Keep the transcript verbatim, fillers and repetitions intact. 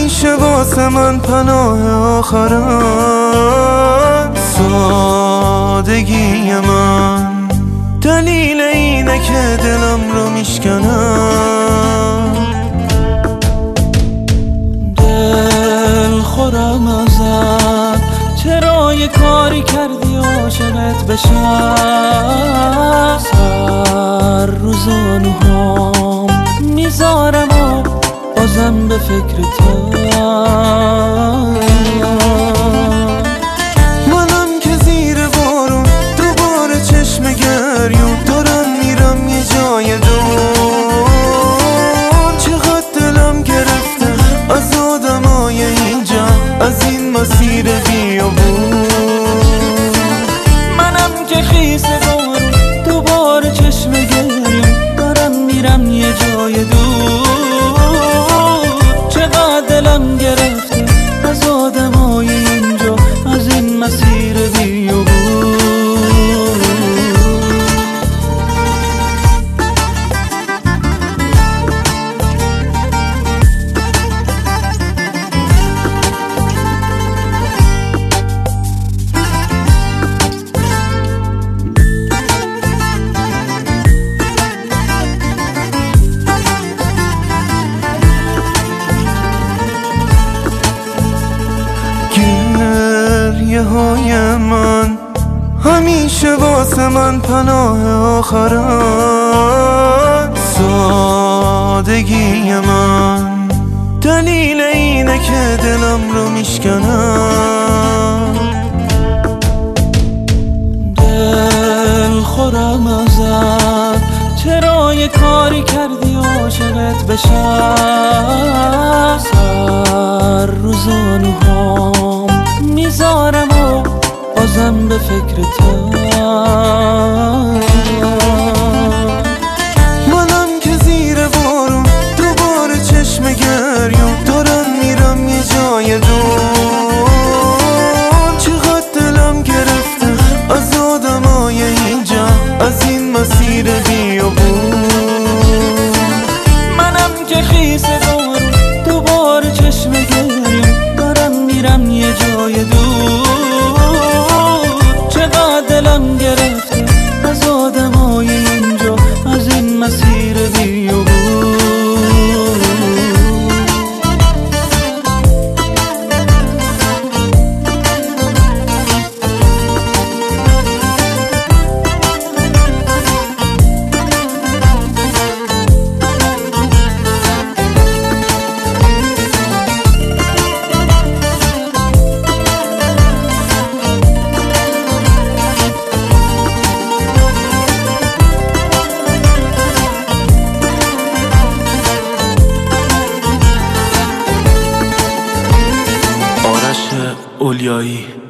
همیشه واسه من پناه آخرم. سادگی من دلیل اینه که دلم رو میشکنم. دل خورم ازت، چرا یه کاری کردی عاشقت بشم. سر رو زانوهام میذارم و بازم به فکر تو. منم که زیر بارون دوباره چشم گریون دارم میرم یه جای دور. چقدر دلم گرفته از آدمای اینجا، از این مسیر بیابون. منم که خیس بارون دوباره چشم گریون دارم میرم یه جای دور. دلم گرفته از آدمای اینجا، از این مسیر بیابون. های من همیشه واسه من پناه آخرم. سادگی من دلیل اینه که دلم رو میشکنم. دل خورم ازت، چرا یه کاری کردی عاشقت بشم. سر رو زانوهام میذارم و بازم به فکر تو. منم که زیر بارون دوباره چشم گریون دارم میرم یه جای دور. چقدر دلم گرفته از آدمای اینجا، از این مسیر بیابون. منم که خیس بارون دوباره چشم گریون دارم میرم یه جای دور. دلم گرفته از آدمای اینجا، از این مسیر بیابون. اولیایی